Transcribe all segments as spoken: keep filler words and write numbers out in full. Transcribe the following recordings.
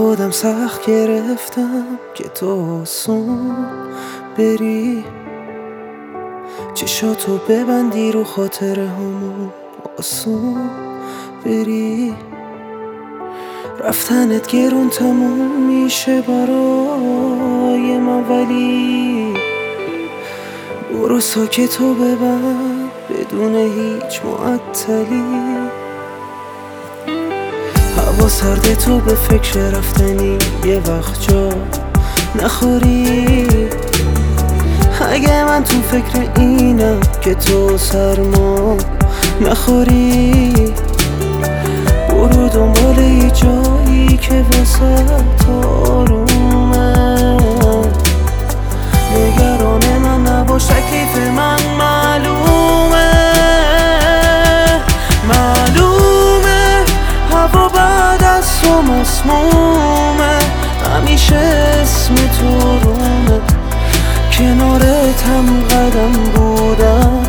خودم سخت گرفتم که تو آسون بری، چشاتو ببندی رو خاطره همون آسون بری. رفتنت گرون تموم میشه برای من، ولی برو ساکتو ببند بدون هیچ معطلی. هوا سرده، تو به فکر رفتنی یه وقت جا نخوری. اگه من تو فکر اینم که تو سرما نخوری، برو دنبال یه جایی که واسه آرومه. نگران من نباش، تکلیف من معلومه. معلومه هوا بعد از تو مسمومه، همیشه اسم تو رومه. کنارت هم قدم بودم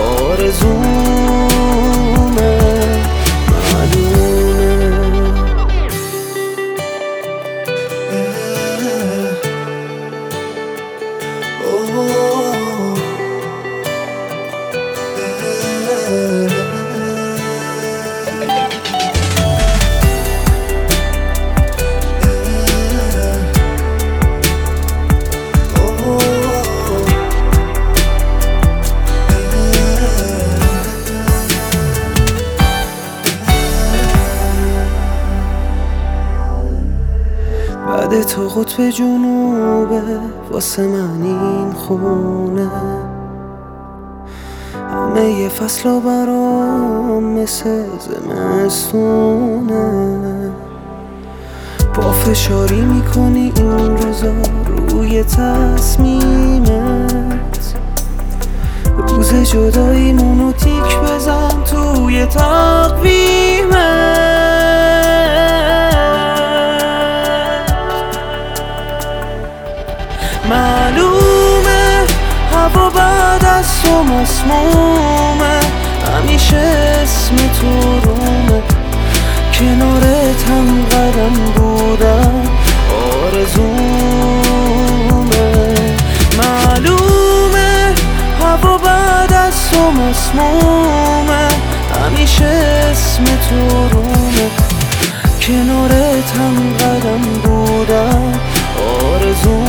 آرزومه. بعد تو قطب جنوبه، واسه من این خونه. همه یه فصل برام مثل زمستونه. پافشاری میکنی این روزا روی تصمیمت. روز جداییمونو تیک بزن توی تقویمت. معلومه هوا بعد از تو مسمومه، همیشه اسم تو رومه. کنارت هم قدم بودم آرزومه. معلومه هوا بعد از تو مسمومه، همیشه اسم تو رومه. کنارت هم قدم بودم آرزومه.